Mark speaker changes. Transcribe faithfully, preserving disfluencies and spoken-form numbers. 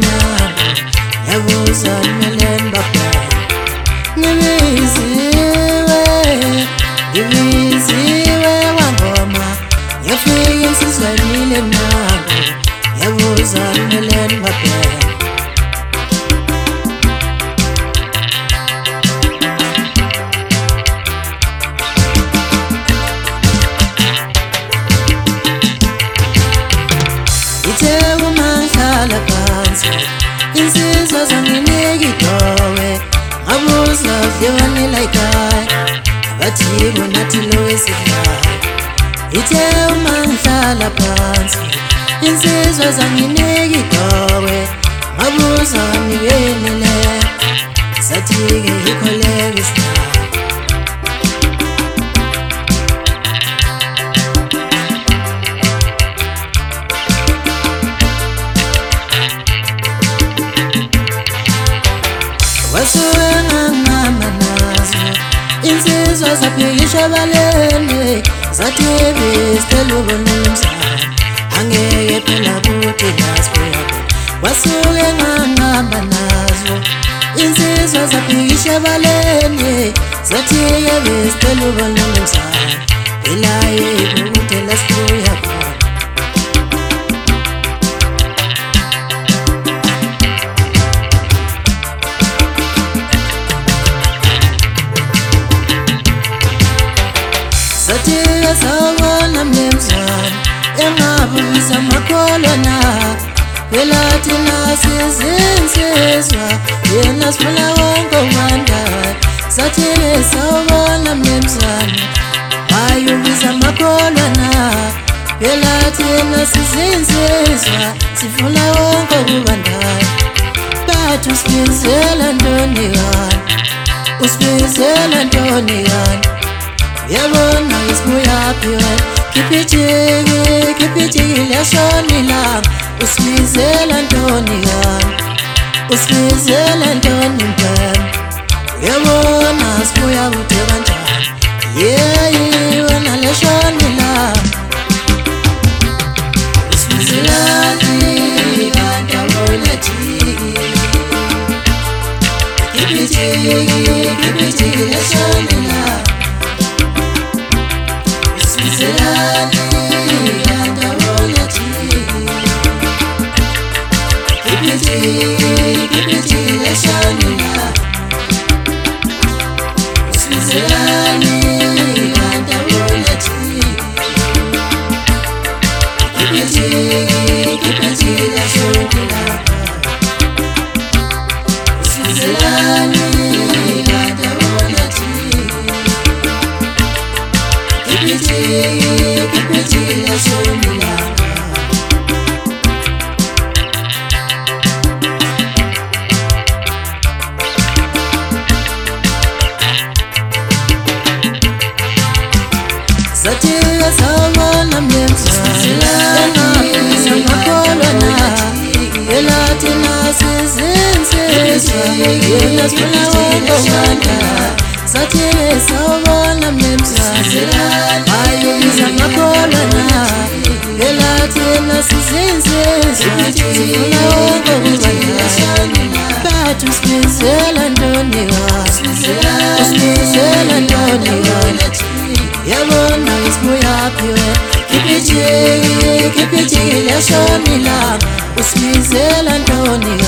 Speaker 1: nango yabuza nilemba Nibiziwe, nibiziwe wangoma Yafika insizwanile nango yabuza nilemba Ithe umanhlala phansi insizwa zanginike idowe Ngabuza vyewanela ikhaya abathi nathi lo wesidlayo Ithe umanhlala phansi insizwa zanginike idowe Ngabuza nibenele sathi-ke yikho leyo isidlayo Wasuke ngangama nazo insizwa zaphikisha balende zathi besicela ubona umzali angeke phela kuthi lasibuya Wasuke ngangama nazo insizwa zaphikisha balende zathi besicela ubona umzali phela kuthi lasibuya Sathike sawubona mnumzane engabuza makholwana phela thina sizinsizwa yena sifuna wonke umandayo Sathike sawubona mnumzane ayubiza makholwana phela thina sizinsizwa sifuna wonke umandayo Bathi usibizela ntoni yani usibizela ntoni yani Yabona isibuyaphi wena Kipijiki, kipijiki liyashona ilanga Usibizela ntoni yani Usibizela ntoni mpema Yabona sibuya kude kanjani Yeyi wena liyashona ilanga Usibizelani kanti awubona jiki Kipijiki, kipijiki liyashona ilanga Usibizelani kanti awubona jiki Kipijiki, kipijiki liyashona ilanga Usibizelani kanti awubona jiki Kipijiki, kipijiki liyashona ilanga Usibizelani kanti awubona jiki Kipijiki, kipijiki liyashona ilanga Sathike sawubona mnumzane engabuza makholwana phela thina sizinsizwa yena sifuna wonke umandayo Sathike sawubona mnumzane ayubiza makholwana phela thina sizinsizwa sifuna wonke umandayo Bathi usibizela ntoni yani usibizela ntoni yani Yabona isibuyaphi wena Kipijiki, kipijiki liyashona ilanga Usibizela ntoni